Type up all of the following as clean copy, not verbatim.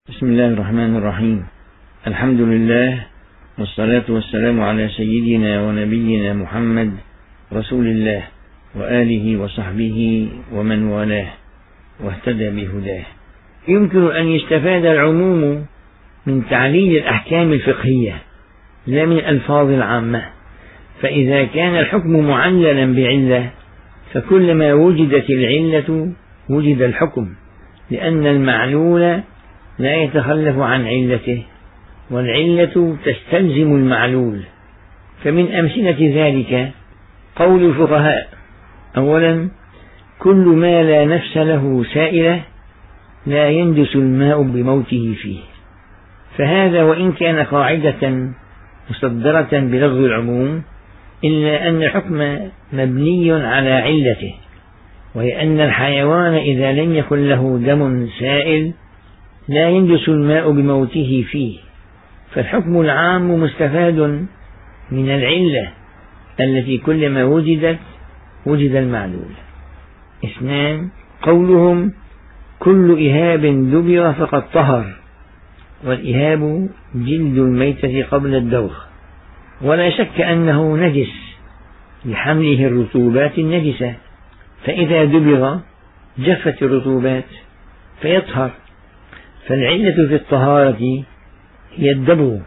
بسم الله الرحمن الرحيم. الحمد لله، والصلاة والسلام على سيدنا ونبينا محمد رسول الله وآله وصحبه ومن والاه واهتدى بهداه. يمكن أن يستفاد العموم من تعليل الأحكام الفقهية لا من الألفاظ العامة، فإذا كان الحكم معللا بعلة فكلما وجدت العلة وجد الحكم، لأن المعلول لا يتخلف عن علته، والعلة تستلزم المعلول. فمن أمثلة ذلك قول الفقهاء: أولا، كل ما لا نفس له سائلة لا يندس الماء بموته فيه. فهذا وإن كان قاعدة مصدرة بلفظ العموم، إلا أن الحكم مبني على علته، وهي أن الحيوان إذا لم يكن له دم سائل لا يندس الماء بموته فيه، فالحكم العام مستفاد من العلة التي كلما وجدت وجد المعلول. اثنان، قولهم: كل إهاب دبر فقد طهر، والإهاب جلد الميتة قبل الدوخ، ولا شك أنه نجس لحمله الرطوبات النجسة، فإذا دبر جفت الرطوبات فيطهر. فالعلة في الطهارة هي الدبر،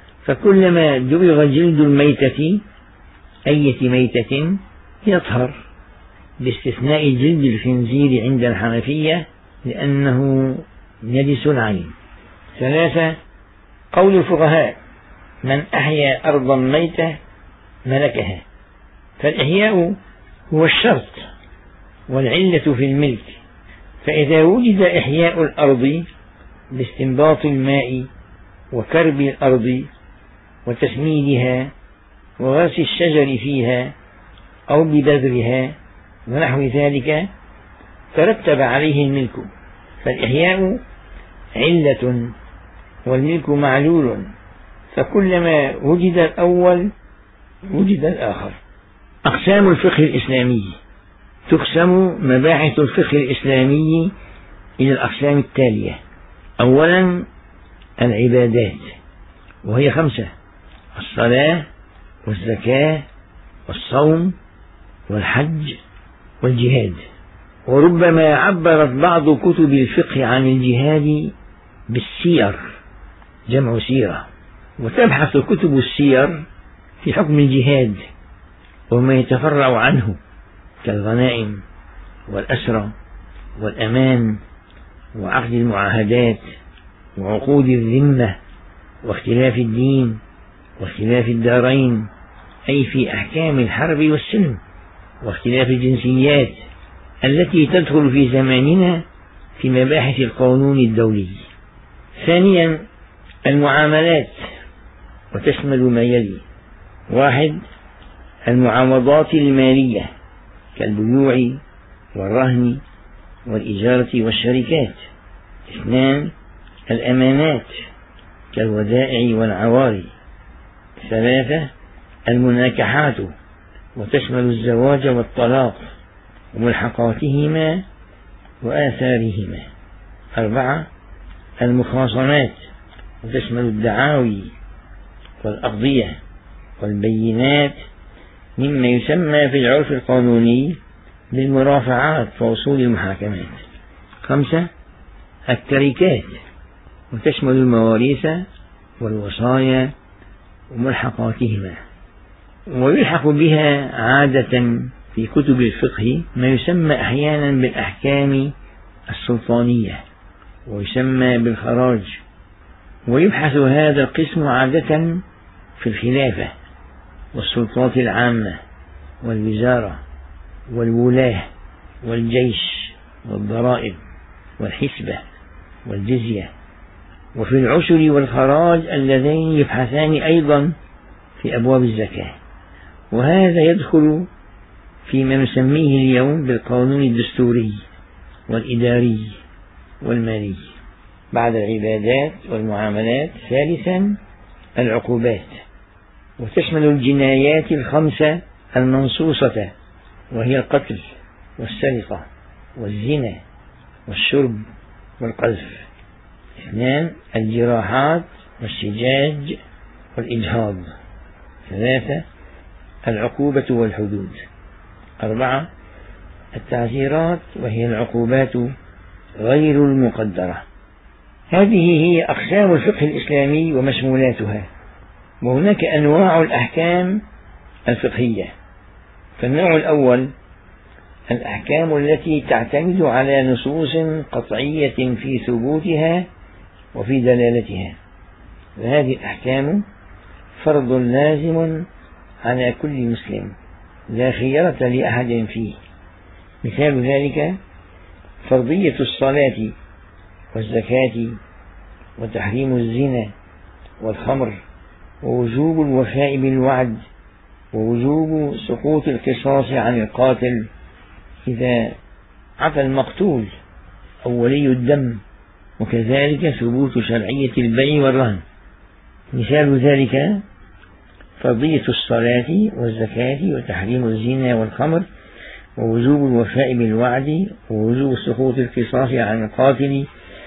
فكلما دبغ جلد الميتة أية ميتة يطهر، باستثناء جلد الخنزير عند الحنفية لأنه نجس العين. ثلاثة، قول الفقهاء: من أحيا أرضا ميتة ملكها. فالإحياء هو الشرط والعلة في الملك، فإذا وجد إحياء الأرض باستنباط الماء وكرب الأرض وتسميدها وغرس الشجر فيها أو ببذرها ونحو ذلك ترتب عليه الملك، فالإحياء علة والملك معلول، فكلما وجد الأول وجد الآخر. أقسام الفقه الإسلامي: تقسم مباحث الفقه الإسلامي إلى الأقسام التالية: أولا، العبادات، وهي 5: الصلاة والزكاة والصوم والحج والجهاد. وربما عبرت بعض كتب الفقه عن الجهاد بالسير، جمع سيرة، وتبحث كتب السير في حكم الجهاد وما يتفرع عنه كالغنائم والأسرى والأمان وعقد المعاهدات وعقود الذمة واختلاف الدين واختلاف الدارين، أي في أحكام الحرب والسلم، واختلاف الجنسيات التي تدخل في زماننا في مباحث القانون الدولي. ثانيا، المعاملات، وتشمل ما يلي: 1، المعاوضات المالية كالبيوع والرهن والإجارة والشركات. 2، الأمانات كالودائع والعواري. 3، المناكحات، وتشمل الزواج والطلاق وملحقاتهما وآثارهما. 4، المخاصمات، وتشمل الدعاوي والأقضية والبينات، مما يسمى في العرف القانوني بالمرافعات ووصول المحاكمات. 5، التركات، وتشمل المواريث والوصايا وملحقاتهما. ويلحق بها عادة في كتب الفقه ما يسمى أحيانا بالأحكام السلطانية ويسمى بالخراج. ويبحث هذا القسم عادة في الخلافة والسلطات العامة والوزارة والولاة والجيش والضرائب والحسبة والجزية، وفي العشر والخراج اللذين يبحثان أيضا في أبواب الزكاة. وهذا يدخل فيما نسميه اليوم بالقانون الدستوري والإداري والمالي. بعد العبادات والمعاملات، ثالثا، العقوبات، وتشمل الجنايات 5 المنصوصة، وهي القتل والسرقة والزنا والشرب والقذف. 2 الجراحات والشجاج والإجهاض. 3 العقوبة والحدود. 4 التعزيرات وهي العقوبات غير المقدرة. هذه هي أقسام الفقه الإسلامي ومشمولاتها. وهناك أنواع الأحكام الفقهية. فالنوع الأول الأحكام التي تعتمد على نصوص قطعية في ثبوتها وفي دلالتها، وهذه الأحكام فرض لازم على كل مسلم لا خيرة لأحد فيه. مثال ذلك فرضية الصلاة والزكاة وتحريم الزنا والخمر ووجوب الوفاء بالوعد ووجوب سقوط القصاص عن القاتل إذا عفى المقتول أو ولي الدم، وكذلك ثبوت شرعية البيع والرهن. مثال ذلك فرضية الصلاة والزكاة وتحريم الزنا والخمر ووجوب الوفاء بالوعد ووجوب سقوط القصاص عن القاتل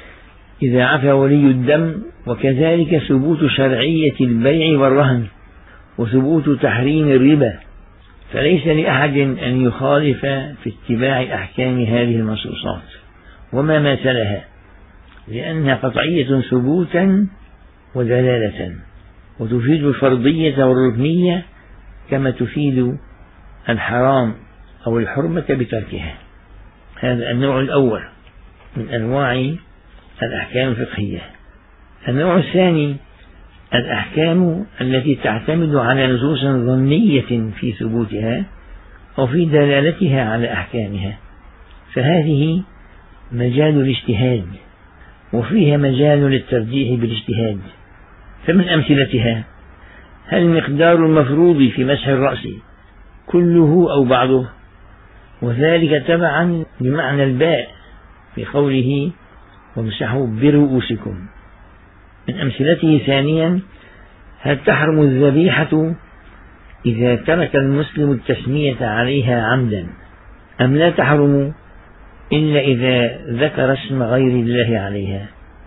إذا عفى ولي الدم، وكذلك ثبوت شرعية البيع والرهن وثبوت تحريم الربا. فليس لأحد أن يخالف في اتباع أحكام هذه النصوصات وما ماثلها، لأنها قطعية ثبوتا ودلالة، وتفيد الفرضية والركنية كما تفيد الحرام أو الحرمة بتركها. هذا النوع الأول من أنواع الأحكام الفقهية. النوع الثاني الأحكام التي تعتمد على نصوص ظنية في ثبوتها أو في دلالتها على أحكامها، فهذه مجال الاجتهاد وفيها مجال للترجيح بالاجتهاد. فمن أمثلتها هل المقدار المفروض في مسح الرأس كله أو بعضه، وذلك تبعا بمعنى الباء في قوله وامسحوا برؤوسكم. من أمثلته ثانيا هل تحرم الذبيحة إذا ترك المسلم التسمية عليها عمدا أم لا تحرم إلا إذا ذكر اسم غير الله عليها،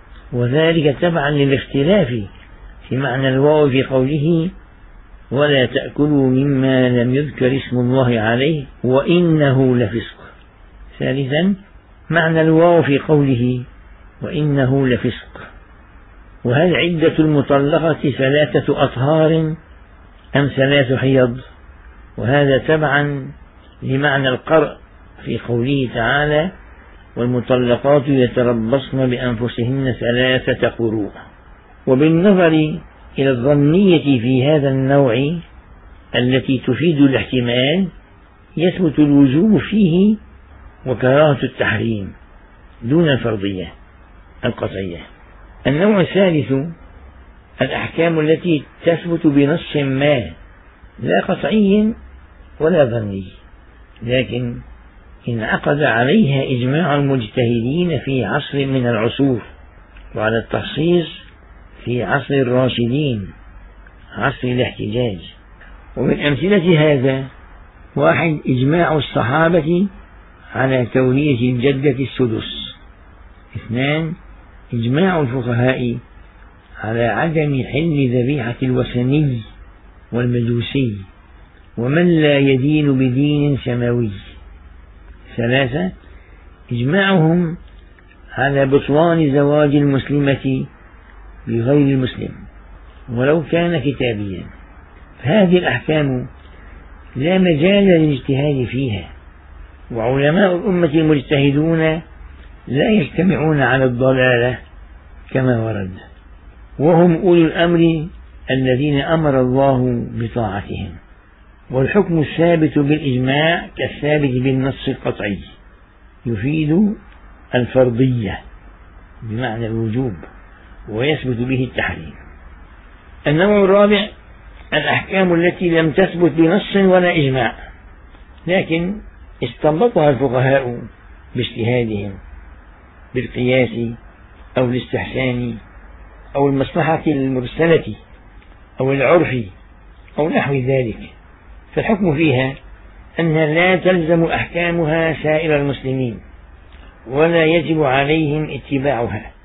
وذلك تبعا للاختلاف في معنى الواو في قوله ولا تأكلوا مما لم يذكر اسم الله عليه وإنه لفسق. ثالثا معنى الواو في قوله وإنه لفسق. وهل عدة المطلقة 3 أطهار أم 3 حيض، وهذا تبعا لمعنى القرء في قوله تعالى والمطلقات يتربصن بأنفسهن 3 قروء. وبالنظر إلى الظنية في هذا النوع التي تفيد الاحتمال يثبت الوجوب فيه وكراهة التحريم دون الفرضية القطعية. النوع الثالث الأحكام التي تثبت بنص ما لا قطعي ولا ظني، لكن انعقد عليها إجماع المجتهدين في عصر من العصور، وعلى التخصيص في عصر الراشدين عصر الاحتجاج. ومن أمثلة هذا 1 إجماع الصحابة على تولية الجدة السدس. 2 إجماع الفقهاء على عدم حل ذبيحة الوثني والمجوسي ومن لا يدين بدين سماوي. 3 إجماعهم على بطلان زواج المسلمة بغير المسلم ولو كان كتابيا. هذه الأحكام لا مجال للاجتهاد فيها، وعلماء الأمة المجتهدون لا يجتمعون على الضلالة كما ورد، وهم أولو الأمر الذين أمر الله بطاعتهم. والحكم الثابت بالإجماع كالثابت بالنص القطعي يفيد الفرضية بمعنى الوجوب ويثبت به التحريم. النوع الرابع الأحكام التي لم تثبت بنص ولا إجماع، لكن استنبطها الفقهاء باجتهادهم بالقياس أو الاستحسان أو المصلحة المرسلة أو العرف أو نحو ذلك. فالحكم فيها أنها لا تلزم أحكامها سائر المسلمين ولا يجب عليهم اتباعها،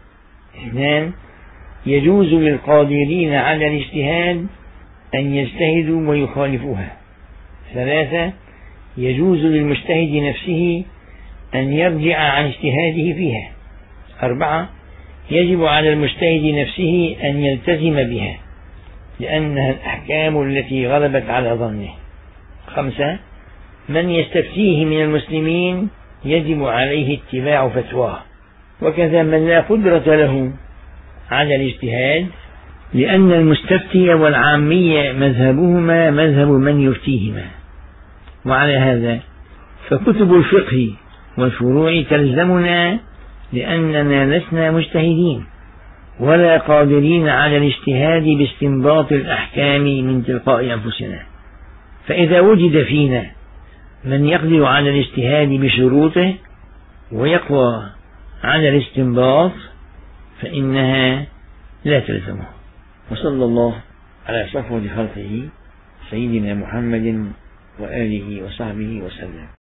2. يجوز للقادرين على الاجتهاد أن يجتهدوا ويخالفوها. 3. يجوز للمجتهد نفسه أن يرجع عن اجتهاده فيها. 4. يجب على المجتهد نفسه أن يلتزم بها لأنها الأحكام التي غلبت على ظنه. 5. من يستفتيه من المسلمين يجب عليه اتباع فتواه، وكذا من لا قدرة له على الاجتهاد، لأن المستفتي والعامية مذهبهما مذهب من يفتيهما. وعلى هذا فكتب الفقه والفروع تلزمنا لأننا لسنا مجتهدين ولا قادرين على الاجتهاد باستنباط الأحكام من تلقاء أنفسنا، فإذا وجد فينا من يقدر على الاجتهاد بشروطه ويقوى على الاستنباط فإنها لا تلزمه. وصلى الله على صفوة خلقه سيدنا محمد وآله وصحبه وسلم.